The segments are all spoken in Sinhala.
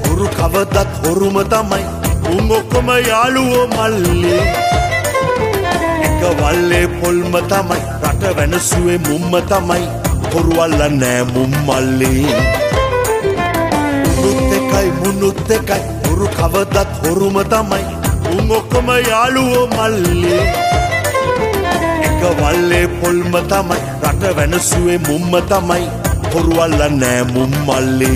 හොරු කවදත් හොරුම තමයි උන් ඔක්කොම යාළුවෝ මල්ලි එක වල්ලේ පොල්ම තමයි රට වෙනසුවේ මුම්ම තමයි හොරු අල්ලන්නේ මුම් මල්ලි මුනුත් එකයි හොරු කවදත් හොරුම තමයි උන් ඔක්කොම යාළුවෝ මල්ලි එක වල්ලේ පොල්ම තමයි රට වෙනසුවේ මුම්ම තමයි හොරු අල්ලන්නේ මුම් මල්ලි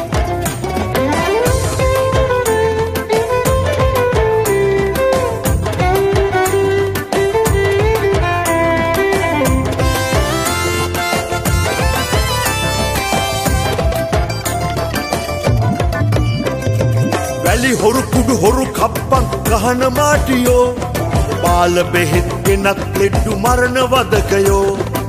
වැලි හොරු කුඩු හොරු කප්පන් ගහන මාටියෝ බාල බෙහෙත් ගෙනත් ලෙඩ්ඩු මරණ වදකයෝ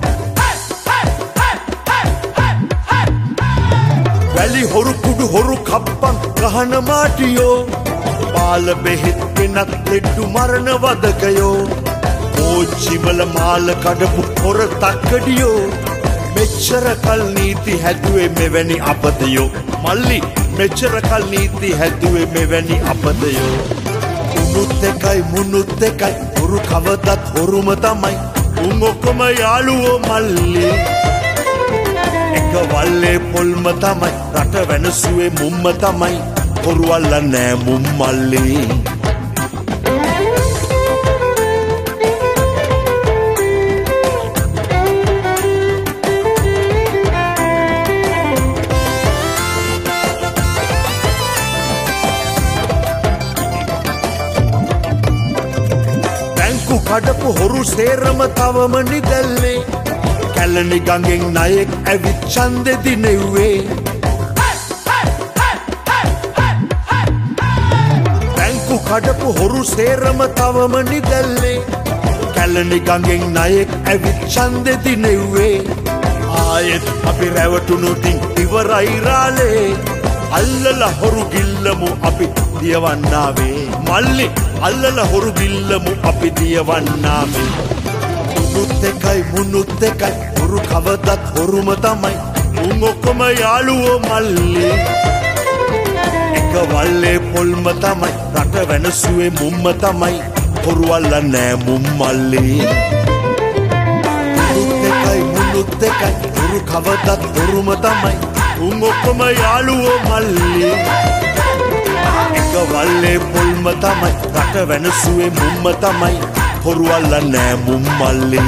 වැලි හොරු කුඩු හොරු කප්පන් ගහන මාටියෝ බාල බෙහෙත් ගෙනත් ලෙඩ්ඩු මරණ වදකයෝ ඕච්චිවල මාල කඩපු හොර තක්කඩියෝ මෙච්චර කල් නීති හැදුවේ මෙවැනි අපතයෝ මල්ලි මෙච්චර කල් නීති හැදුවේ මෙවැනි අපතයෝ මුනුත් එකයි හොරු කවදත් හොරුම තමයි උන් ඔක්කොම යාළුවෝ මල්ලි එක වල්ලේ පොල්ම තමයි රට වෙනසුවේ මුම්ම තමයි හොරු අල්ලන්නේ මුම් මල්ලි කඩපු හොරු සේරම තවම නිදැල්ලේ කැලණි ගඟෙන් ණයෙක් ඇවිත් ඡන්දෙ දිනෙව්වේ බැංකු කඩපු හොරු සේරම තවම නිදැල්ලේ කැලණි ගඟෙන් ණයෙක් ඇවිත් ඡන්දෙ දිනෙව්වේ ආයෙත් අපි රැවටුණු තින් ඉවරයි රාලේ අල්ලලා හොරු ගිල්ලමු අපි දියවන්නාවේ මල්ලි අල්ලලා හොරු ගිල්ලමු අපි දියවන්නාවේ මුනුත් එකයි හොරු කවදත් හොරුම තමයි උන් ඔක්කොම යාළුවෝ මල්ලි එක වල්ලේ පොල්ම තමයි රට වෙනසුවේ මුම්ම තමයි හොරු අල්ලන්නේ මුම් මල්ලි මුනුත් එකයි හොරු කවදත් හොරුම තමයි උන් ඔක්කොම යාළුවෝ මල්ලි එක වල්ලේ පොල්ම තමයි රට වෙනසුවේ මුම්ම තමයි හොරු අල්ලන්නේ මුම් මල්ලි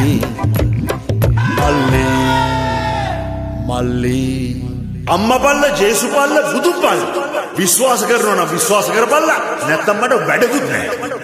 මල්ලි මල්ලි අම්මා බල්ල ජේසු බල්ල බුදු බල්ල විශ්වාස කරනවා නම් විශ්වාස කරපල්ලා නැත්තම් මට වැඩකුත් නැහැ